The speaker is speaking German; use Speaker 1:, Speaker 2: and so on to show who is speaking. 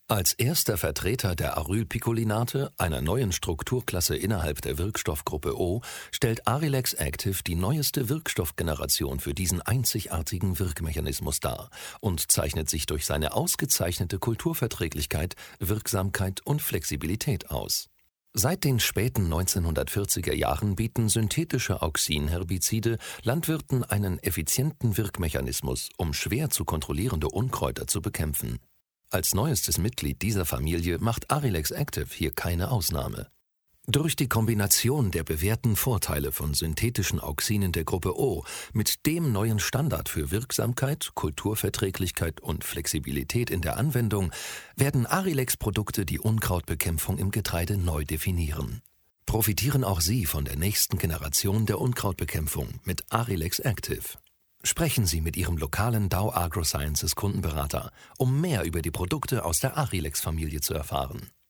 Speaker 1: Als erster Vertreter der Arylpicolinate, einer neuen Strukturklasse innerhalb der Wirkstoffgruppe O, stellt Arilex Active die neueste Wirkstoffgeneration für diesen einzigartigen Wirkmechanismus dar und zeichnet sich durch seine ausgezeichnete Kulturverträglichkeit, Wirksamkeit und Flexibilität aus. Seit den späten 1940er Jahren bieten synthetische Auxinherbizide Landwirten einen effizienten Wirkmechanismus, um schwer zu kontrollierende Unkräuter zu bekämpfen. Als neuestes Mitglied dieser Familie macht Arilex Active hier keine Ausnahme. Durch die Kombination der bewährten Vorteile von synthetischen Auxinen der Gruppe O mit dem neuen Standard für Wirksamkeit, Kulturverträglichkeit und Flexibilität in der Anwendung werden Arilex-Produkte die Unkrautbekämpfung im Getreide neu definieren. Profitieren auch Sie von der nächsten Generation der Unkrautbekämpfung mit Arilex Active. Sprechen Sie mit Ihrem lokalen Dow AgroSciences Kundenberater, um mehr über die Produkte aus der Arilex-Familie zu erfahren.